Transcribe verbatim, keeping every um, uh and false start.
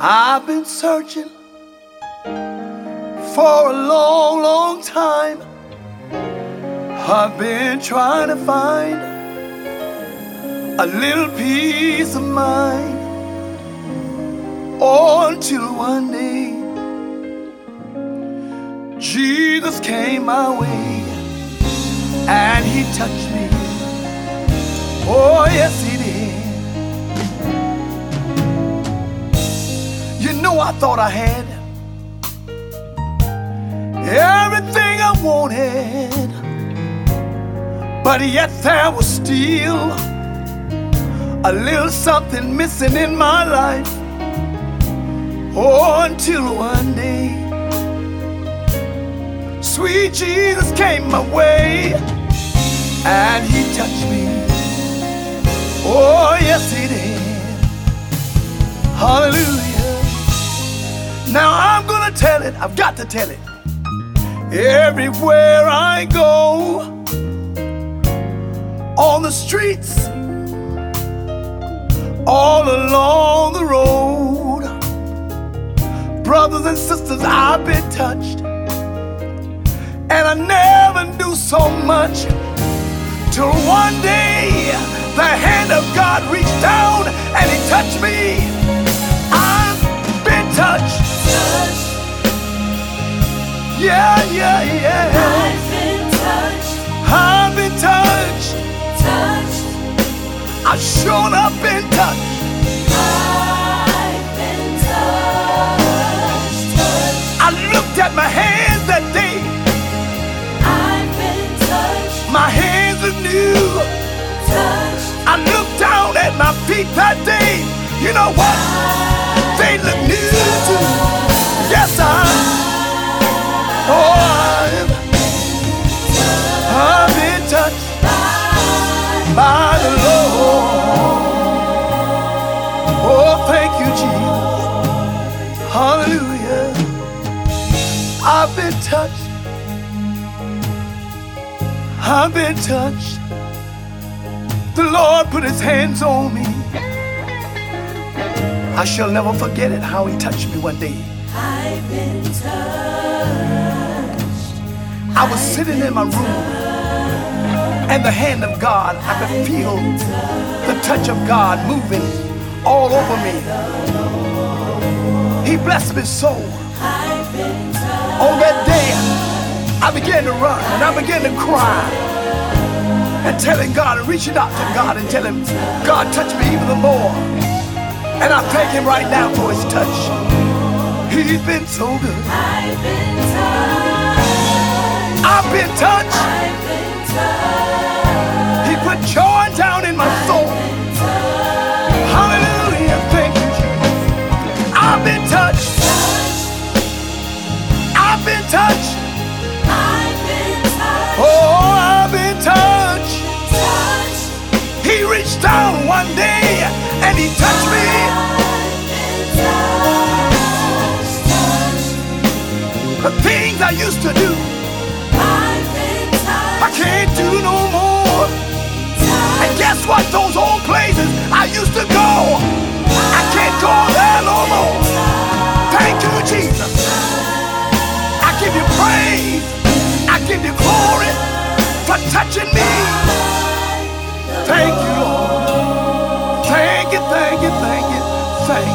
I've been searching for a long, long time. I've been trying to find a little peace of mind. Oh, until one day Jesus came my way and he touched me. Oh, yes, he did. You know, I thought I had everything I wanted, but yet there was still a little something missing in my life. Oh, until one day sweet Jesus came my way and he touched me. Oh, yes, he did. Hallelujah. Now I'm gonna tell it, I've got to tell it. Everywhere I go, on the streets, all along the road, brothers and sisters, I've been touched. And I never knew so much till one day the hand of God reached down and he touched me. I've been touched. Touched. Yeah, yeah, yeah. I've been touched. I've been touched. Touched. I've shown up been touched. I've been touched. Touched. I looked at my hands that day. I've been touched. My hands are new. Touched. I looked down at my feet that day. You know what? They look new too. Yes, I. Oh, I've, I've been touched by the Lord. Oh, thank you, Jesus. Hallelujah. I've been touched. I've been touched. The Lord put his hands on me. I shall never forget it, how he touched me one day. I've been touched. I was sitting in my room, and the hand of God, I could feel the touch of God moving all over me. He blessed me so. On that day, I began to run, and I began to cry, and telling God, and reaching out to God, and telling God, touch me even the more. And I thank him right now for his touch. He's been so good. I've been touched. I've been touched. I've been touched. He put joy down in my soul. Hallelujah. Thank you, Jesus. I've been touched. I've been touched. I've been touched. Oh, I've been touched. Touched. He reached down one day and he touched me. The things I used to do, I can't do no more. And guess what? Those old places I used to go, I can't go there no more. Thank you, Jesus. I give you praise. I give you glory for touching me. Thank you, Lord. Thank you, thank you, thank you, thank you.